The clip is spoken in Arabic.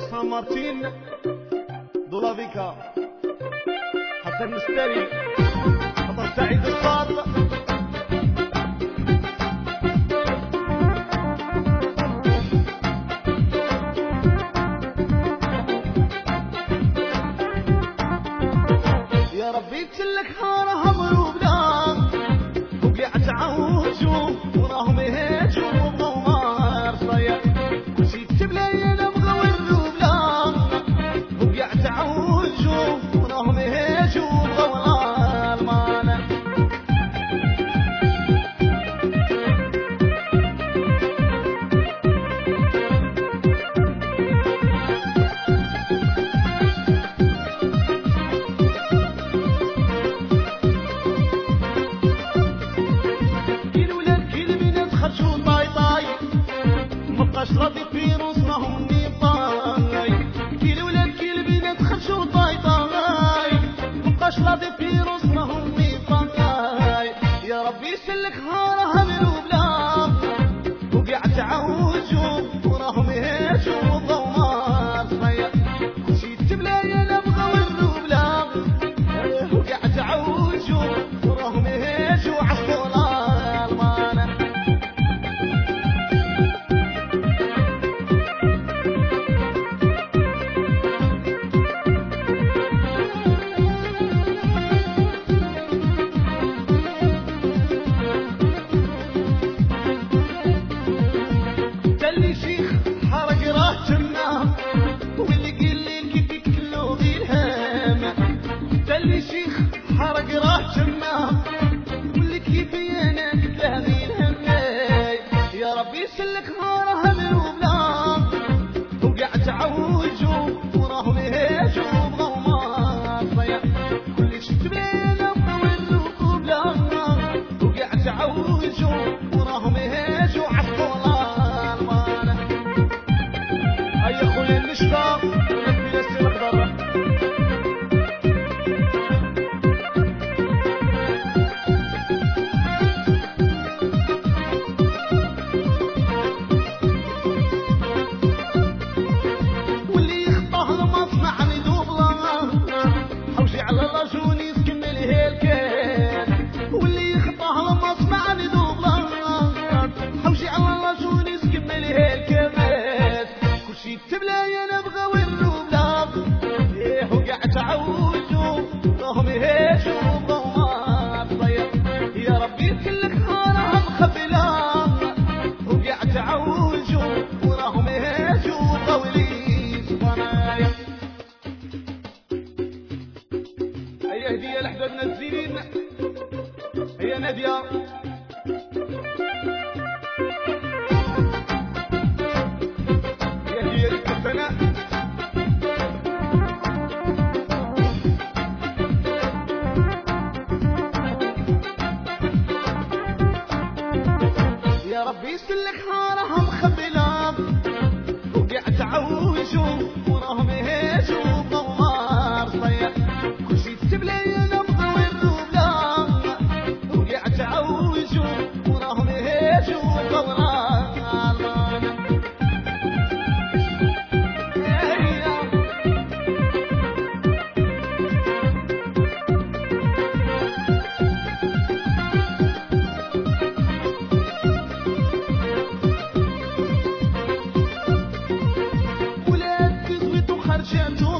San Martin Dolavica حسن مستري حضر سعيد الصاد يا ربي تلك هارها مروبنا وقعت عوجو وراهم يهجوا وضوار صيا كلشي كتب لي انا بغاو الروبلا وقعت عوجو وراهم يهجوا وضوار المانا راضي في روسهم نيطاي كي الولاد كي البنات خرجوا طاي طاي مبقاش راضي في روسهم نيطاي يا ربي سلك هارها مروبلا وقعت عوجو وراهم يهجوا وضوار صيا كلشي تبلاي انا بغاو الروبلا وقعت عوجو وراهم يهجوا عالصولا المانا حرق راح جمام واللي كيفي انا تلاهي الهماي يا ربي سلك هارها مروبلا وقعت عوجو وراهم يهجوا بغومار صيا كل شفت بينا بغاو الروبلا وقعت عوجو وراهم يهجوا عالصولا المانا هيا خويا النشفة ونبي نسي الخضر على الرجول يكمل هالكان واللي يخطاه المصنع ندوبلا حوشي على الرجول يكمل هالكان كلشي تبلاي انا بغاو الروبلا ايه وقعت عوجو راهم يهجوا بضوار صيا يا ربي كلك هارها مخبلا وقعت عوجو وراهم يهجوا بغاولي صبنايا هي هدية لحبابنا الزينين هي نادية هي هدية للكفناء يا ربي سلك هارها مخبلة وقعت عوجو وراهم يهجوا بضوار صيا كلشي تبلاي انا بغاو الروبلا وقعت عوجو وراهم يهجوا وضوار المانا ولاد كذبت وخرجت